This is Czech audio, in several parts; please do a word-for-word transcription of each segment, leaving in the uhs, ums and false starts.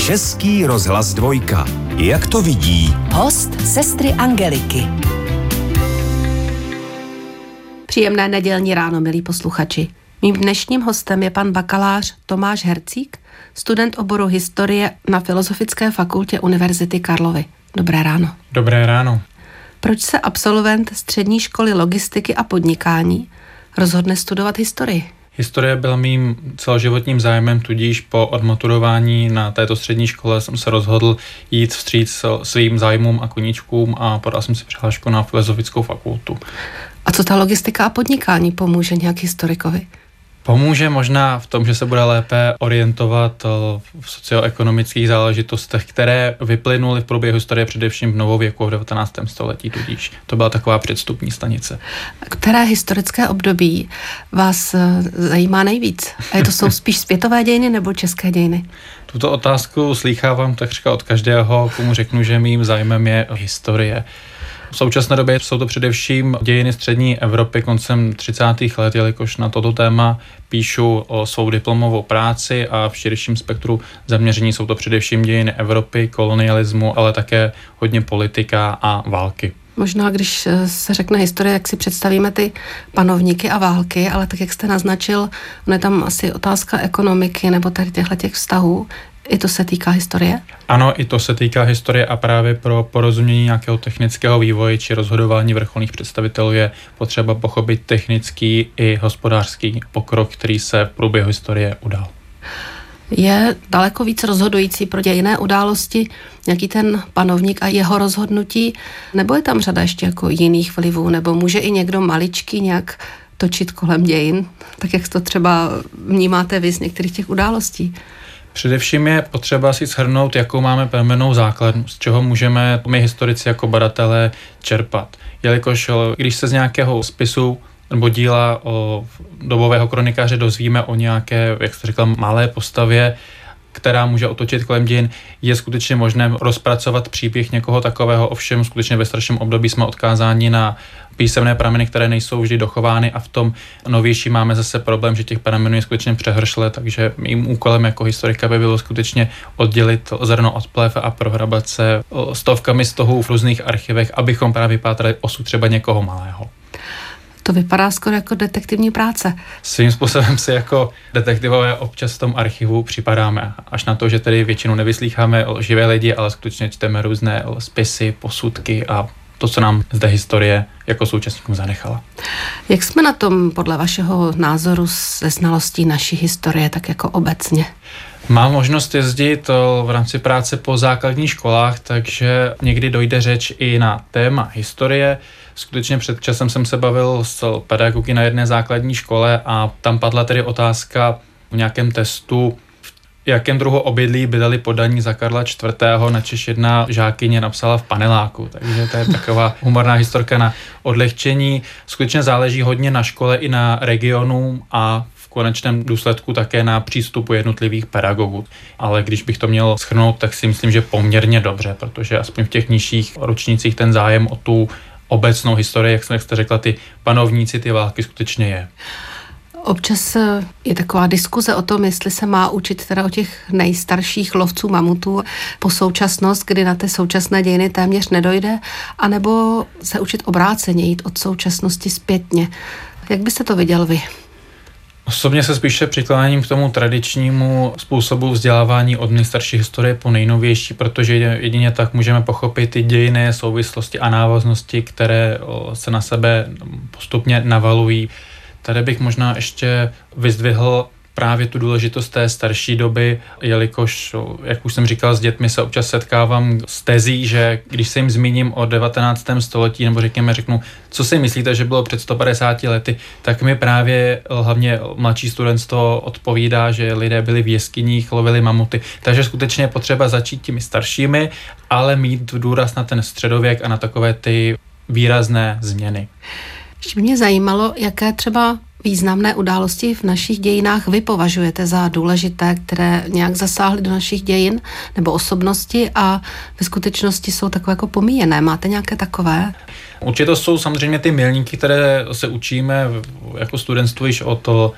Český rozhlas dvojka. Jak to vidí? Host sestry Angeliky. Příjemné nedělní ráno, milí posluchači. Mým dnešním hostem je pan bakalář Tomáš Hercík, student oboru historie na Filozofické fakultě Univerzity Karlovy. Dobré ráno. Dobré ráno. Proč se absolvent střední školy logistiky a podnikání rozhodne studovat historii? Historie byla mým celoživotním zájmem, tudíž po odmaturování na této střední škole jsem se rozhodl jít vstříc svým zájmům a koníčkům a podal jsem si přihlášku na Filozofickou fakultu. A co ta logistika a podnikání pomůže nějak historikovi? Pomůže možná v tom, že se bude lépe orientovat v socioekonomických záležitostech, které vyplynuly v průběhu historie především v novověku v devatenáctém století, tudíž to byla taková předstupní stanice. Které historické období vás zajímá nejvíc? A to jsou spíš světové dějiny nebo české dějiny? Tuto otázku slýchávám takřka od každého, komu řeknu, že mým zájmem je historie. V současné době jsou to především dějiny střední Evropy koncem třicátých let, jelikož na toto téma píšu o svou diplomovou práci a v širším spektru zaměření jsou to především dějiny Evropy, kolonialismu, ale také hodně politika a války. Možná, když se řekne historie, jak si představíme ty panovníky a války, ale tak, jak jste naznačil, ono je tam asi otázka ekonomiky nebo tady těchto těch vztahů. I to se týká historie? Ano, i to se týká historie a právě pro porozumění nějakého technického vývoje či rozhodování vrcholných představitelů je potřeba pochopit technický i hospodářský pokrok, který se v průběhu historie udál. Je daleko víc rozhodující pro dějinné události nějaký ten panovník a jeho rozhodnutí, nebo je tam řada ještě jako jiných vlivů, nebo může i někdo maličký nějak točit kolem dějin, tak jak to třeba vnímáte vy z některých těch událostí? Především je potřeba si shrnout, jakou máme pramennou základnu, z čeho můžeme my historici jako badatelé čerpat. Jelikož když se z nějakého spisu nebo díla o dobového kronikáře dozvíme o nějaké, jak jste řekla, malé postavě, která může otočit kolem dějin, je skutečně možné rozpracovat příběh někoho takového, ovšem skutečně ve starším období jsme odkázáni na písemné prameny, které nejsou vždy dochovány a v tom novější máme zase problém, že těch pramenů je skutečně přehršle, takže mým úkolem jako historika by bylo skutečně oddělit zrno od plev a prohrabat se stovkami stohů v různých archivech, abychom právě pátrali osud třeba někoho malého. To vypadá skoro jako detektivní práce. Svým způsobem si jako detektivové občas v tom archivu připadáme, až na to, že tedy většinou nevyslýcháme živé lidi, ale skutečně čteme různé spisy, posudky a to, co nám zde historie jako současníkům zanechala. Jak jsme na tom podle vašeho názoru se znalostí naší historie, tak jako obecně? Mám možnost jezdit v rámci práce po základních školách, takže někdy dojde řeč i na téma historie. Skutečně před časem jsem se bavil s pedagogy na jedné základní škole a tam padla tedy otázka v nějakém testu, v jakém druhu obydlí bydleli podaní za Karla čtvrtého. Načež jedna žákyně napsala v paneláku, takže to je taková humorná historka na odlehčení. Skutečně záleží hodně na škole i na regionu a v konečném důsledku také na přístupu jednotlivých pedagogů. Ale když bych to měl shrnout, tak si myslím, že poměrně dobře, protože aspoň v těch nižších ročnících ten zájem o tu obecnou historii, jak jste řekla, ty panovníci, ty války skutečně je. Občas je taková diskuze o tom, jestli se má učit teda o těch nejstarších lovců mamutů po současnost, kdy na ty současné dějiny téměř nedojde, anebo se učit obráceně, jít od současnosti zpětně. Jak byste to viděl vy? Osobně se spíše přikláním k tomu tradičnímu způsobu vzdělávání od nejstarší historie po nejnovější, protože jedině tak můžeme pochopit ty dějinné souvislosti a návaznosti, které se na sebe postupně navalují. Tady bych možná ještě vyzdvihl právě tu důležitost té starší doby, jelikož, jak už jsem říkal, s dětmi se občas setkávám s tezí, že když se jim zmíním o devatenáctém století, nebo řekněme, řeknu, co si myslíte, že bylo před sto padesáti lety, tak mi právě hlavně mladší studentstvo odpovídá, že lidé byli v jeskyních, lovili mamuty. Takže skutečně je potřeba začít těmi staršími, ale mít důraz na ten středověk a na takové ty výrazné změny. Ještě mě zajímalo, jaké třeba významné události v našich dějinách vy považujete za důležité, které nějak zasáhly do našich dějin nebo osobnosti a ve skutečnosti jsou takové jako pomíjené. Máte nějaké takové? Určitě to jsou samozřejmě ty milníky, které se učíme jako studentstvo již od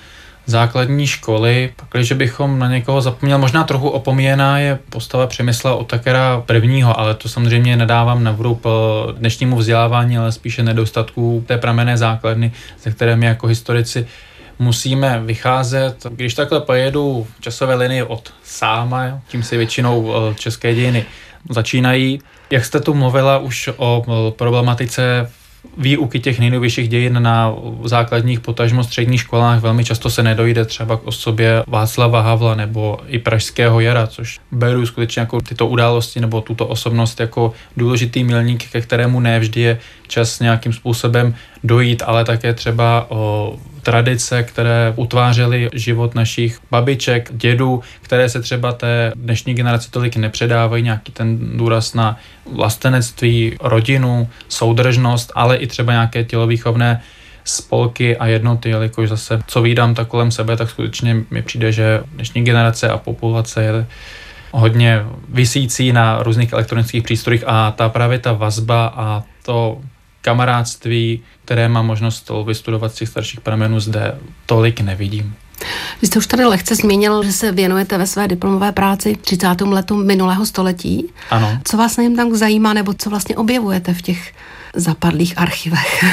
základní školy, pakliže bychom na někoho zapomněl, možná trochu opomíjená je postava Přemysla Otakara prvního, ale to samozřejmě nedávám na vrub dnešnímu vzdělávání, ale spíše nedostatků té pramenné základny, ze které my jako historici musíme vycházet. Když takhle pojedu v časové linii od Sáma, tím si většinou české dějiny začínají, jak jste tu mluvila už o problematice výuky těch nejnovějších dějin na základních, potažmo středních školách, velmi často se nedojde třeba k osobě Václava Havla nebo i Pražského jara, což beru skutečně jako tyto události nebo tuto osobnost jako důležitý milník, ke kterému ne vždy je čas nějakým způsobem dojít, ale také třeba o tradice, které utvářely život našich babiček, dědů, které se třeba té dnešní generaci tolik nepředávají, nějaký ten důraz na vlastenectví, rodinu, soudržnost, ale i třeba nějaké tělovýchovné spolky a jednoty, jelikož zase, co vídám tak kolem sebe, tak skutečně mi přijde, že dnešní generace a populace je hodně visící na různých elektronických přístrojích a ta právě ta vazba a to kamarádství, které mám možnost vystudovat z těch starších pramenů, zde tolik nevidím. Vy jste už tady lehce zmínil, že se věnujete ve své diplomové práci třicátým letům minulého století. Ano. Co vás na něm tak zajímá, nebo co vlastně objevujete v těch zapadlých archivech?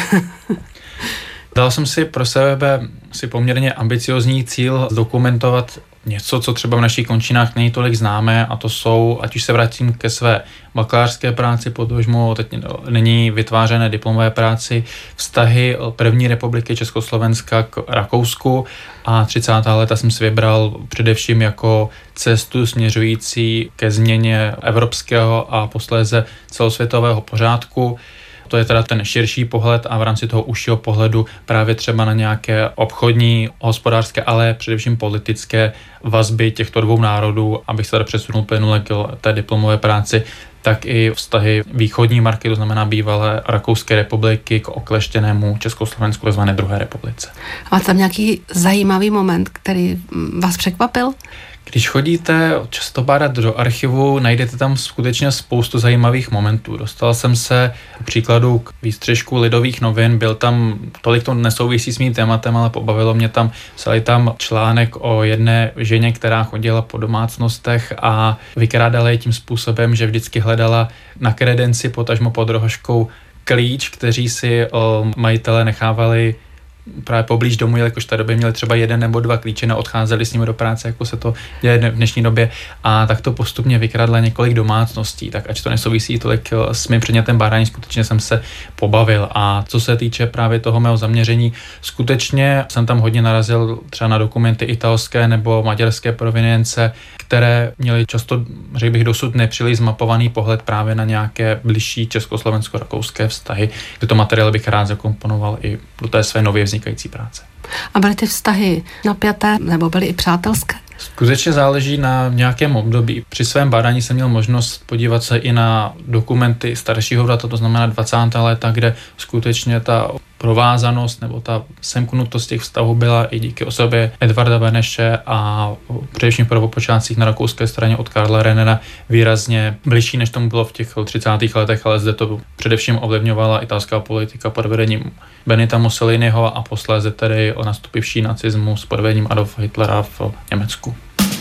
Dal jsem si pro sebe si poměrně ambiciozní cíl zdokumentovat něco, co třeba v našich končinách není tolik známé, a to jsou, ať už se vrátím ke své bakalářské práci, potažmo teď není vytvářené diplomové práci, vztahy první republiky Československa k Rakousku, a třicátá léta jsem si vybral především jako cestu směřující ke změně evropského a posléze celosvětového pořádku. To je teda ten širší pohled a v rámci toho užšího pohledu právě třeba na nějaké obchodní, hospodářské, ale především politické vazby těchto dvou národů, abych se tady přesunul plynule k té diplomové práci, tak i vztahy východní marky, to znamená bývalé Rakouské republiky, k okleštěnému Československu, takzvané druhé republice. A tam nějaký zajímavý moment, který vás překvapil? Když chodíte často bádat do archivu, najdete tam skutečně spoustu zajímavých momentů. Dostal jsem se k příkladu k výstřežku Lidových novin, byl tam, tolik to nesouvisí s mým tématem, ale pobavilo mě tam, psali tam článek o jedné ženě, která chodila po domácnostech a vykrádala je tím způsobem, že vždycky hledala na kredenci, potažmo pod rohoškou, klíč, kteří si o, majitele nechávali právě poblíž domu, jelikož v té době měli třeba jeden nebo dva klíče a odcházeli s nimi do práce, jako se to děje v dnešní době, a tak to postupně vykradla několik domácností, tak ať to nesouvisí tolik s mým předmětem bádání, skutečně jsem se pobavil. A co se týče právě toho mého zaměření, skutečně jsem tam hodně narazil třeba na dokumenty italské nebo maďarské provenience, které měly často, řekl bych, dosud nepříliš zmapovaný pohled právě na nějaké bližší československo-rakouské vztahy. Tyto materiály bych rád zakomponoval i do té své nově vznikající práce. A byly ty vztahy napjaté nebo byly i přátelské? Skutečně záleží na nějakém období. Při svém bádání jsem měl možnost podívat se i na dokumenty staršího data, to znamená dvacátá léta, kde skutečně ta provázanost nebo ta semknutost těch vztahů byla i díky osobě Edvarda Beneše a především v prvopočátcích na rakouské straně od Karla Renera výrazně bližší, než tomu bylo v těch třicátých letech, ale zde to především ovlivňovala italská politika pod vedením Benita Mussoliniho a posléze tedy o nastupivší nacismus pod vedením Adolfa Hitlera v Německu.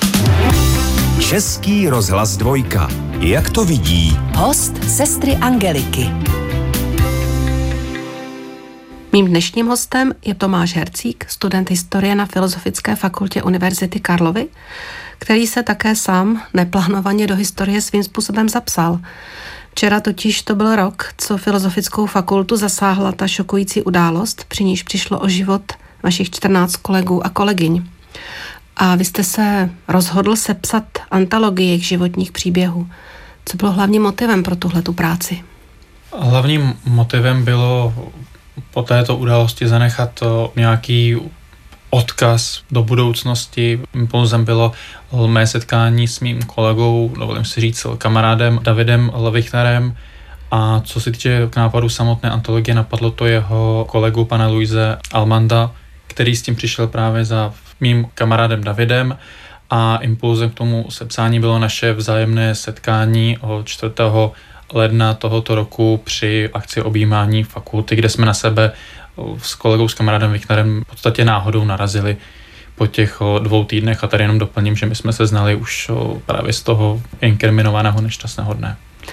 Český rozhlas dvojka. Jak to vidí? Host sestry Angeliky. Mým dnešním hostem je Tomáš Hercík, student historie na Filozofické fakultě Univerzity Karlovy, který se také sám neplánovaně do historie svým způsobem zapsal. Včera totiž to byl rok, co Filozofickou fakultu zasáhla ta šokující událost, při níž přišlo o život vašich čtrnáct kolegů a kolegyň. A vy jste se rozhodl sepsat antologii jejich životních příběhů. Co bylo hlavním motivem pro tuhletu práci? Hlavním motivem bylo po této události zanechat nějaký odkaz do budoucnosti. Impulzem bylo mé setkání s mým kolegou, dovolím si říct kamarádem Davidem Levichnerem, a co se týče k nápadu samotné antologie, napadlo to jeho kolegu pana Luise Almanda, který s tím přišel právě za mým kamarádem Davidem, a impulzem k tomu sepsání bylo naše vzájemné setkání od čtvrtého ledna tohoto roku při akci objímání fakulty, kde jsme na sebe s kolegou, s kamarádem Vichnerem v podstatě náhodou narazili. po těch dvou týdnech. A tady jenom doplním, že my jsme se znali už právě z toho inkriminovaného nešťastného dne.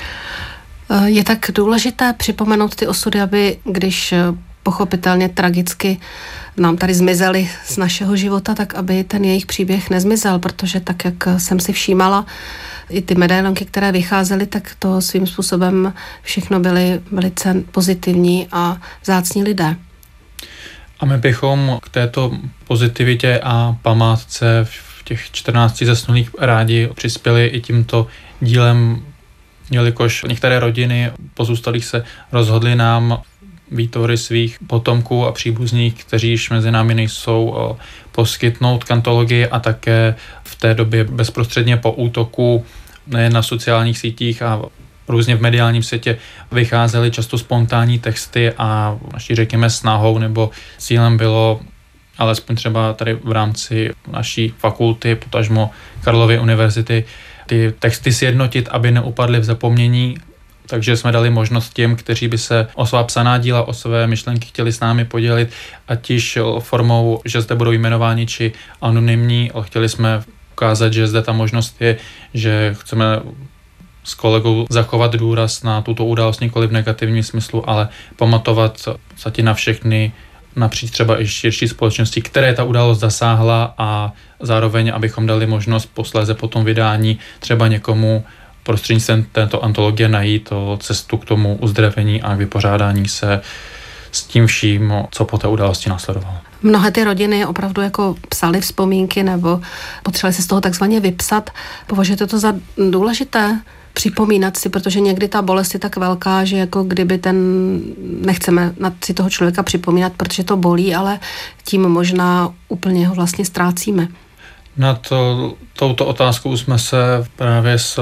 Je tak důležité připomenout ty osudy, aby když pochopitelně tragicky nám tady zmizeli z našeho života, tak aby ten jejich příběh nezmizel, protože tak, jak jsem si všímala, i ty medailonky, které vycházely, tak to svým způsobem všechno byly velice pozitivní a vzácní lidé. A my bychom k této pozitivitě a památce v těch čtrnácti zesnulých rádi přispěli i tímto dílem, jelikož některé rodiny pozůstalých se rozhodly nám výtvory svých potomků a příbuzných, kteří již mezi námi nejsou, poskytnout kantologii a také v té době bezprostředně po útoku nejen na sociálních sítích a různě v mediálním světě vycházely často spontánní texty a naší, řekněme, snahou nebo cílem bylo alespoň třeba tady v rámci naší fakulty, potažmo Karlovy univerzity, ty texty sjednotit, aby neupadly v zapomnění. Takže jsme dali možnost těm, kteří by se o svá psaná díla, o své myšlenky chtěli s námi podělit, ať již formou, že zde budou jmenováni, či anonymní, ale chtěli jsme ukázat, že zde ta možnost je, že chceme s kolegou zachovat důraz na tuto událost nikoli v negativním smyslu, ale pamatovat zatím na všechny napříč třeba i širší společnosti, které ta událost zasáhla a zároveň, abychom dali možnost posléze po tom vydání třeba někomu prostřednictvím této antologie najít cestu k tomu uzdravení a k vypořádání se s tím vším, co po té události následovalo. Mnohé ty rodiny opravdu jako psaly vzpomínky nebo potřebovali se z toho takzvaně vypsat. Považujete to za důležité připomínat si, protože někdy ta bolest je tak velká, že jako kdyby ten, nechceme na si toho člověka připomínat, protože to bolí, ale tím možná úplně ho vlastně ztrácíme. Na to, touto otázkou jsme se právě s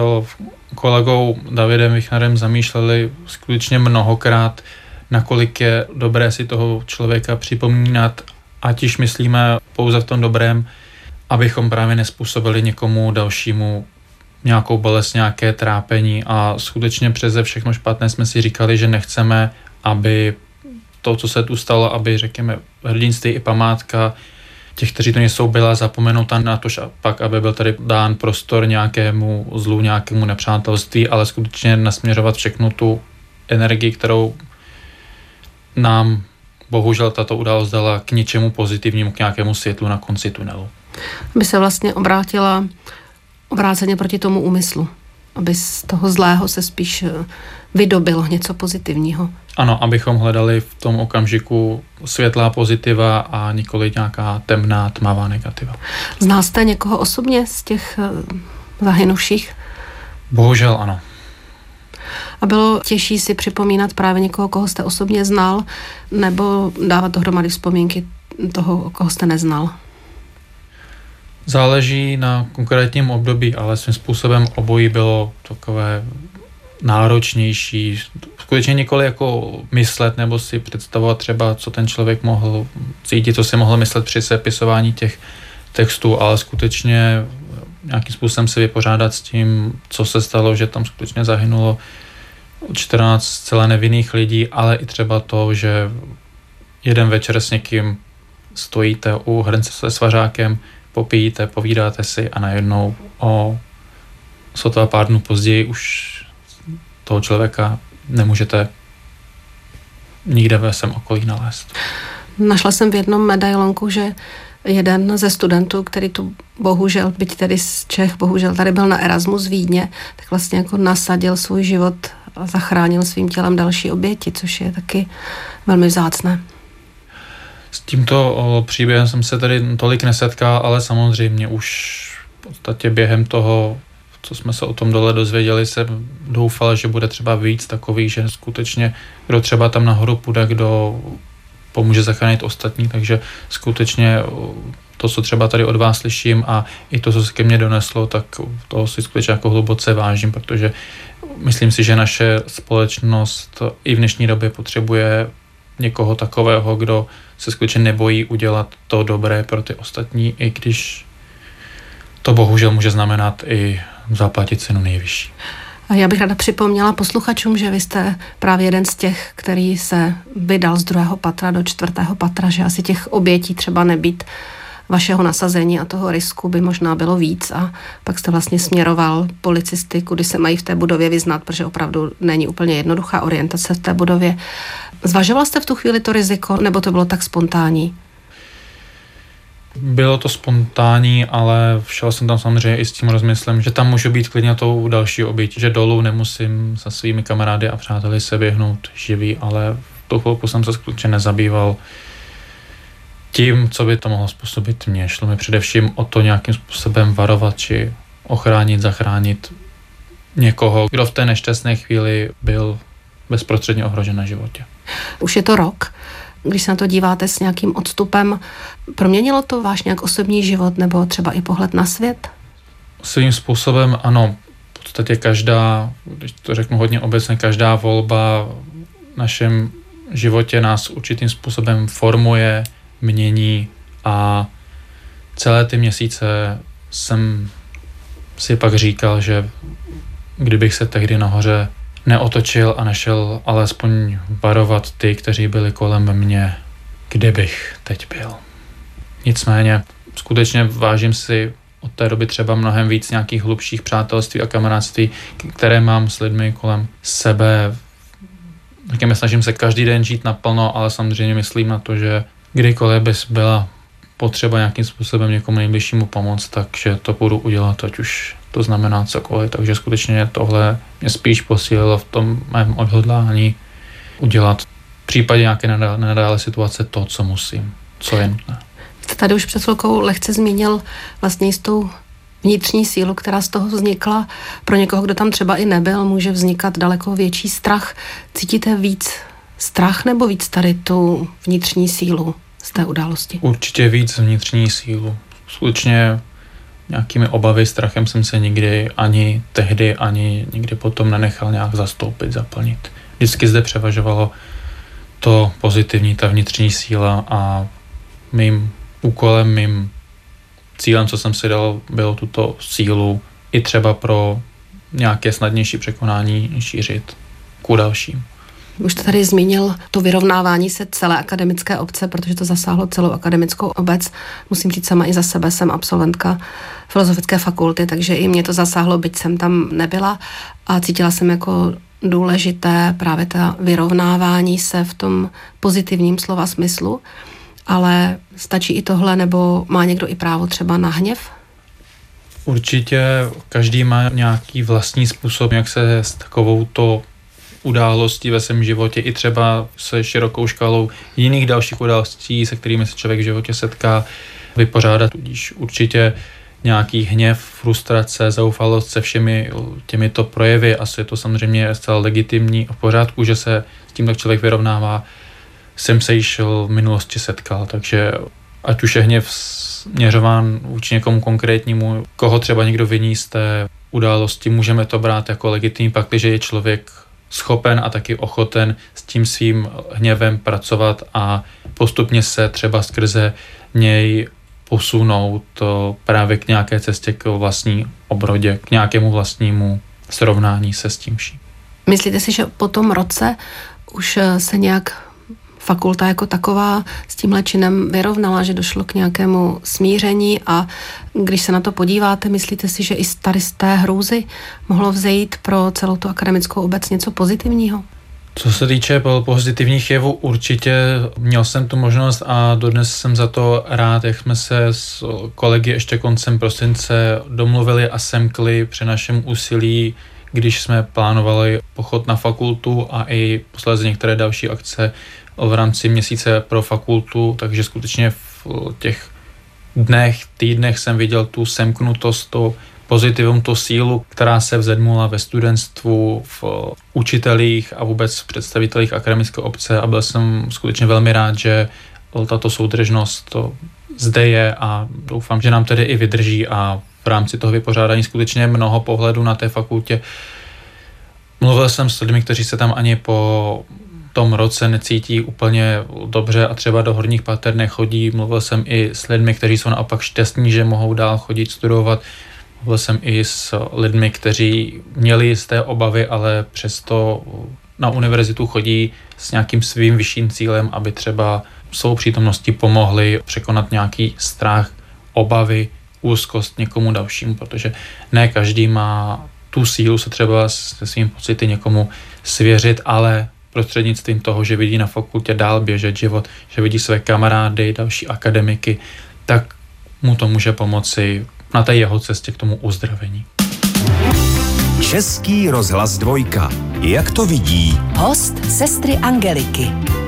kolegou Davidem Vichnarem zamýšleli skutečně mnohokrát, nakolik je dobré si toho člověka připomínat, ať již myslíme pouze v tom dobrém, abychom právě nespůsobili někomu dalšímu nějakou bolest, nějaké trápení a skutečně přeze všechno špatné jsme si říkali, že nechceme, aby to, co se tu stalo, aby, řekněme, hrdinství i památka těch, kteří to nejsou, byla zapomenuta na to, pak, aby byl tady dán prostor nějakému zlu, nějakému nepřátelství, ale skutečně nasměřovat všechnu tu energii, kterou nám bohužel tato událost dala k něčemu pozitivnímu, k nějakému světlu na konci tunelu. Aby se vlastně obrátila obráceně proti tomu úmyslu, aby z toho zlého se spíš vydobilo něco pozitivního. Ano, abychom hledali v tom okamžiku světlá pozitiva a nikoli nějaká temná, tmavá negativa. Znal jste někoho osobně z těch zahynuších? Bohužel ano. A bylo těžší si připomínat právě někoho, koho jste osobně znal, nebo dávat dohromady vzpomínky toho, koho jste neznal? Záleží na konkrétním období, ale svým způsobem obojí bylo takové náročnější. Skutečně nikoli jako myslet nebo si představovat třeba, co ten člověk mohl cítit, co si mohl myslet při sepisování těch textů, ale skutečně nějakým způsobem se vypořádat s tím, co se stalo, že tam skutečně zahynulo čtrnáct zcela nevinných lidí, ale i třeba to, že jeden večer s někým stojíte u hrnce se svařákem, popíjíte, povídáte si a najednou o sotva pár dnů později už toho člověka nemůžete nikde ve svém okolí nalézt. Našla jsem v jednom medailonku, že jeden ze studentů, který tu bohužel, byť tedy z Čech, bohužel tady byl na Erasmus v Vídně, tak vlastně jako nasadil svůj život a zachránil svým tělem další oběti, což je taky velmi vzácné. S tímto příběhem jsem se tady tolik nesetkal, ale samozřejmě už v podstatě během toho, co jsme se o tom dole dozvěděli, jsem doufal, že bude třeba víc takových, že skutečně kdo třeba tam nahoru půjde, kdo pomůže zachránit ostatní, takže skutečně to, co třeba tady od vás slyším a i to, co se ke mně doneslo, tak toho si skutečně jako hluboce vážím, protože myslím si, že naše společnost i v dnešní době potřebuje někoho takového, kdo se skutečně nebojí udělat to dobré pro ty ostatní, i když to bohužel může znamenat i zaplatit cenu nejvyšší. Já bych ráda připomněla posluchačům, že vy jste právě jeden z těch, který se vydal z druhého patra do čtvrtého patra, že asi těch obětí třeba nebýt vašeho nasazení a toho risku by možná bylo víc a pak jste vlastně směroval policisty, kudy se mají v té budově vyznat, protože opravdu není úplně jednoduchá orientace v té budově. Zvažoval jste v tu chvíli to riziko, nebo to bylo tak spontánní? Bylo to spontánní, ale šel jsem tam samozřejmě i s tím rozmyslem, že tam můžu být klidně tou další oběť, že dolů nemusím se svými kamarády a přáteli se běhnout živý, ale v tu chvilku jsem se skutečně nezabýval tím, co by to mohlo způsobit mně. Šlo mi především o to nějakým způsobem varovat či ochránit, zachránit někoho, kdo v té nešťastné chvíli byl bezprostředně ohrožen na životě. Už je to rok. Když se na to díváte s nějakým odstupem, proměnilo to váš nějak osobní život nebo třeba i pohled na svět? Svým způsobem ano. V podstatě každá, když to řeknu hodně obecně, každá volba v našem životě nás určitým způsobem formuje, mění a celé ty měsíce jsem si pak říkal, že kdybych se tehdy nahoře neotočil a nešel alespoň varovat ty, kteří byli kolem mě, kde bych teď byl. Nicméně skutečně vážím si od té doby třeba mnohem víc nějakých hlubších přátelství a kamarádství, které mám s lidmi kolem sebe. Taky snažím se každý den žít naplno, ale samozřejmě myslím na to, že kdykoliv bys byla potřeba nějakým způsobem někomu nejbližšímu pomoct, takže to budu udělat, ať už to znamená cokoliv. Takže skutečně tohle mě spíš posílilo v tom mém odhodlání udělat v případě nějaké nenadále situace to, co musím, co je nutné. Jste tady už před chvilkou lehce zmínil vlastně jistou vnitřní sílu, která z toho vznikla. Pro někoho, kdo tam třeba i nebyl, může vznikat daleko větší strach. Cítíte víc strach nebo víc tady tu vnitřní sílu z té události? Určitě víc vnitřní sílu. Skutečně nějakými obavy, strachem jsem se nikdy ani tehdy, ani nikdy potom nenechal nějak zastoupit, zaplnit. Vždycky zde převažovalo to pozitivní, ta vnitřní síla a mým úkolem, mým cílem, co jsem si dal, bylo tuto sílu i třeba pro nějaké snadnější překonání šířit ku dalším. Už jste tady zmínil to vyrovnávání se celé akademické obce, protože to zasáhlo celou akademickou obec. Musím říct sama i za sebe, jsem absolventka filozofické fakulty, takže i mě to zasáhlo, byť jsem tam nebyla a cítila jsem jako důležité právě ta vyrovnávání se v tom pozitivním slova smyslu, ale stačí i tohle, nebo má někdo i právo třeba na hněv? Určitě každý má nějaký vlastní způsob, jak se s takovouto událostí ve svém životě i třeba se širokou škálou jiných dalších událostí, se kterými se člověk v životě setká, vypořádat. Tudíž určitě nějaký hněv, frustrace, zoufalost se všemi těmito projevy, asi je to samozřejmě zcela legitimní a v pořádku, že se s tím tak člověk vyrovnává. Jsem se již v minulosti setkal, takže ať už je hněv směřován vůči někomu konkrétnímu, koho třeba někdo viní z té události, můžeme to brát jako legitimní, pakliže je člověk schopen a taky ochoten s tím svým hněvem pracovat a postupně se třeba skrze něj posunout právě k nějaké cestě k vlastní obrodě, k nějakému vlastnímu srovnání se s tím vším. Myslíte si, že po tom roce už se nějak fakulta jako taková s tímhle činem vyrovnala, že došlo k nějakému smíření a když se na to podíváte, myslíte si, že i tady z té hrůzy mohlo vzejít pro celou tu akademickou obec něco pozitivního? Co se týče pozitivních jevů, určitě měl jsem tu možnost a dodnes jsem za to rád, jak jsme se s kolegy ještě koncem prosince domluvili a semkli při našem úsilí, když jsme plánovali pochod na fakultu a i posledně některé další akce v rámci měsíce pro fakultu, takže skutečně v těch dnech, týdnech jsem viděl tu semknutost, to pozitivum, tu sílu, která se vzedmula ve studentstvu, v učitelích a vůbec v představitelích akademické obce a byl jsem skutečně velmi rád, že tato soudržnost to zde je a doufám, že nám tedy i vydrží a v rámci toho vypořádání skutečně mnoho pohledů na té fakultě. Mluvil jsem s lidmi, kteří se tam ani po tom roce necítí úplně dobře a třeba do horních pater nechodí. Mluvil jsem i s lidmi, kteří jsou naopak šťastní, že mohou dál chodit studovat. Mluvil jsem i s lidmi, kteří měli jisté obavy, ale přesto na univerzitu chodí s nějakým svým vyšším cílem, aby třeba svou přítomností pomohli překonat nějaký strach, obavy, úzkost někomu dalšímu, protože ne každý má tu sílu se třeba se svým pocity někomu svěřit, ale prostřednictvím toho, že vidí na fakultě dál běžet život, že vidí své kamarády, další akademiky, tak mu to může pomoci na té jeho cestě k tomu uzdravení. Český rozhlas dvojka. Jak to vidí? Host sestry Angeliky.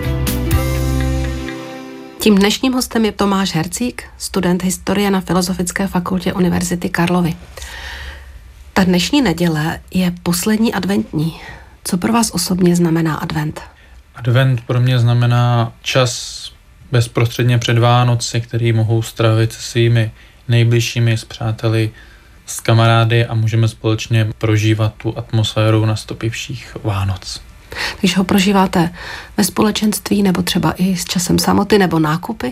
Tím dnešním hostem je Tomáš Hercík, student historie na Filozofické fakultě Univerzity Karlovy. Ta dnešní neděle je poslední adventní. Co pro vás osobně znamená advent? Advent pro mě znamená čas bezprostředně před Vánoci, který mohou strávit se svými nejbližšími, s přáteli, s kamarády a můžeme společně prožívat tu atmosféru nastupivších Vánoc. Když ho prožíváte ve společenství nebo třeba i s časem samoty nebo nákupy?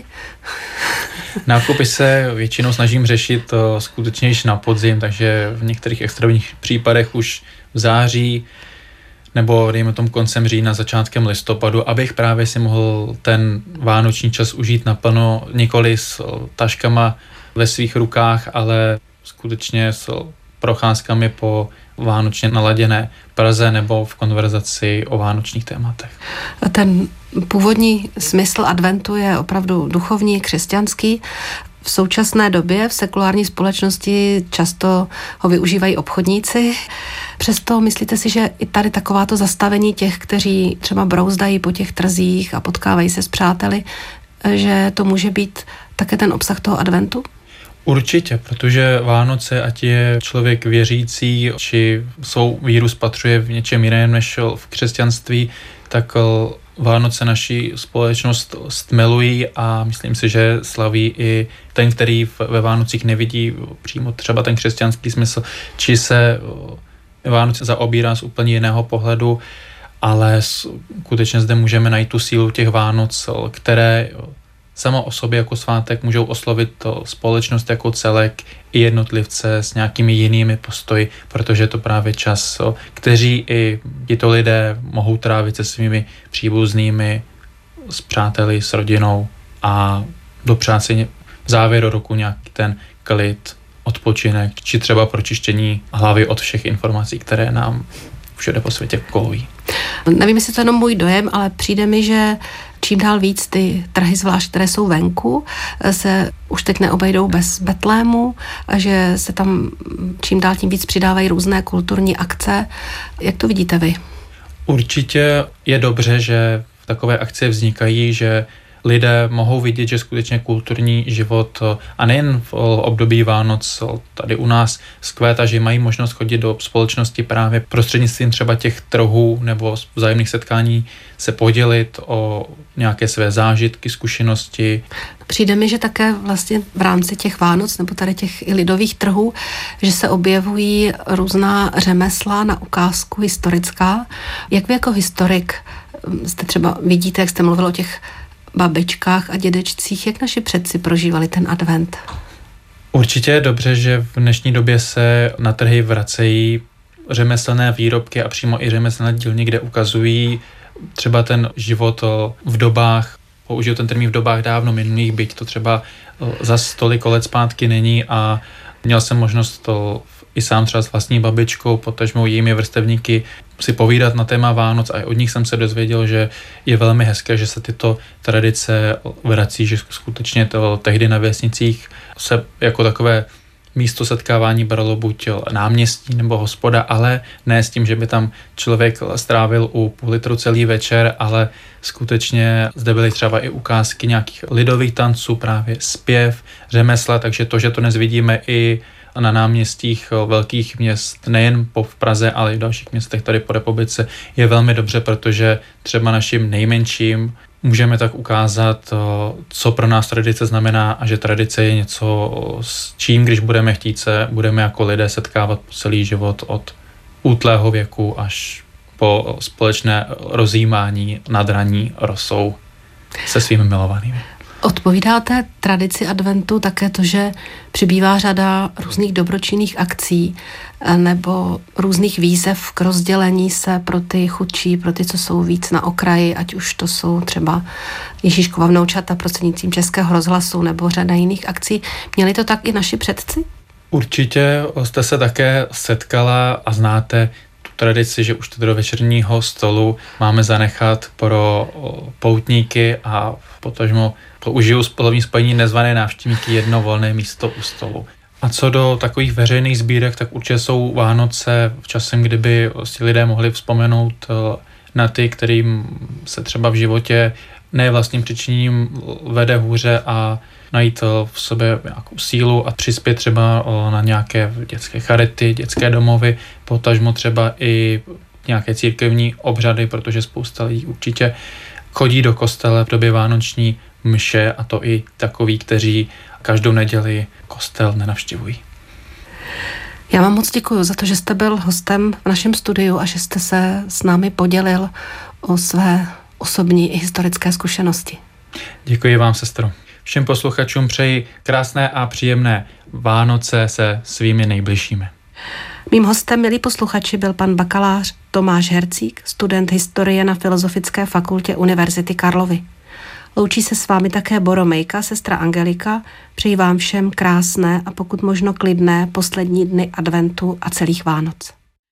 Nákupy se většinou snažím řešit skutečně již na podzim, takže v některých extrémních případech už v září nebo dejme tomu koncem října, začátkem listopadu, abych právě si mohl ten vánoční čas užít naplno, nikoli s taškama ve svých rukách, ale skutečně s procházkami po vánočně naladěné Praze nebo v konverzaci o vánočních tématech. Ten původní smysl adventu je opravdu duchovní, křesťanský. V současné době v sekulární společnosti často ho využívají obchodníci. Přesto myslíte si, že i tady takováto zastavení těch, kteří třeba brouzdají po těch trzích a potkávají se s přáteli, že to může být také ten obsah toho adventu? Určitě, protože Vánoce, ať je člověk věřící, či svou víru spatřuje v něčem jiném než v křesťanství, tak Vánoce naši společnost stmelují a myslím si, že slaví i ten, který ve Vánocích nevidí přímo třeba ten křesťanský smysl, či se Vánoce zaobírá z úplně jiného pohledu, ale skutečně zde můžeme najít tu sílu těch Vánoc, které samo o sobě jako svátek můžou oslovit to společnost jako celek i jednotlivce s nějakými jinými postoji, protože je to právě čas, kteří i tito lidé mohou trávit se svými příbuznými, s přáteli, s rodinou a dopřát si v závěru roku nějaký ten klid, odpočinek, či třeba pročištění hlavy od všech informací, které nám všude po světě kolují. Nevím, jestli to je jenom můj dojem, ale přijde mi, že čím dál víc ty trhy, zvlášť které jsou venku, se už teď neobejdou bez Betlému, a že se tam čím dál tím víc přidávají různé kulturní akce. Jak to vidíte vy? Určitě je dobře, že takové akce vznikají, že lidé mohou vidět, že skutečně kulturní život, a nejen v období Vánoc tady u nás zkvétá, že mají možnost chodit do společnosti právě prostřednictvím třeba těch trhů nebo vzájemných setkání se podělit o nějaké své zážitky, zkušenosti. Přijde mi, že také vlastně v rámci těch Vánoc nebo tady těch i lidových trhů, že se objevují různá řemesla na ukázku historická. Jak vy jako historik jste třeba vidíte, jak jste mluvil o těch babičkách a dědečcích, jak naši předci prožívali ten advent? Určitě je dobře, že v dnešní době se na trhy vracejí řemeslné výrobky a přímo i řemeslné dílny, kde ukazují třeba ten život v dobách, použiju ten termín v dobách dávno minulých, byť to třeba za tolik let zpátky není, a měl jsem možnost to i sám třeba s vlastní babičkou, potažmo jejími vrstevníky si povídat na téma Vánoc a od nich jsem se dozvěděl, že je velmi hezké, že se tyto tradice vrací, že skutečně to tehdy na vesnicích se jako takové místo setkávání bralo buď náměstí nebo hospoda, ale ne s tím, že by tam člověk strávil u půl litru celý večer, ale skutečně zde byly třeba i ukázky nějakých lidových tanců, právě zpěv, řemesla, takže to, že to dnes vidíme i na náměstích velkých měst, nejen po v Praze, ale i v dalších městech tady po republice, je velmi dobře, protože třeba našim nejmenším můžeme tak ukázat, co pro nás tradice znamená a že tradice je něco, s čím, když budeme chtít se, budeme jako lidé setkávat po celý život od útlého věku až po společné rozjímání nad raní rosou se svými milovanými. Odpovídá té tradici adventu také to, že přibývá řada různých dobročinných akcí nebo různých výzev k rozdělení se pro ty chudší, pro ty, co jsou víc na okraji, ať už to jsou třeba Ježíškova vnoučata prostřednictvím Českého rozhlasu nebo řada jiných akcí. Měli to tak i naši předci? Určitě jste se také setkala a znáte tu tradici, že už to do večerního stolu máme zanechat pro poutníky a potažmo použiju slovní spojení nezvané návštěvníky jedno volné místo u stolu. A co do takových veřejných sbírek, tak určitě jsou Vánoce v časem, kdyby si lidé mohli vzpomenout na ty, kterým se třeba v životě ne vlastním přičiněním vede hůře a najít v sobě nějakou sílu a přispět třeba na nějaké dětské charity, dětské domovy, potažmo třeba i nějaké církevní obřady, protože spousta lidí určitě chodí do kostele v době vánoční mše a to i takoví, kteří každou neděli kostel nenavštěvují. Já vám moc děkuji za to, že jste byl hostem v našem studiu a že jste se s námi podělil o své osobní i historické zkušenosti. Děkuji vám, sestro. Všem posluchačům přeji krásné a příjemné Vánoce se svými nejbližšími. Mým hostem, milí posluchači, byl pan bakalář Tomáš Hercík, student historie na Filozofické fakultě Univerzity Karlovy. Loučí se s vámi také Boromejka, sestra Angelika. Přeji vám všem krásné a pokud možno klidné poslední dny adventu a celých Vánoc.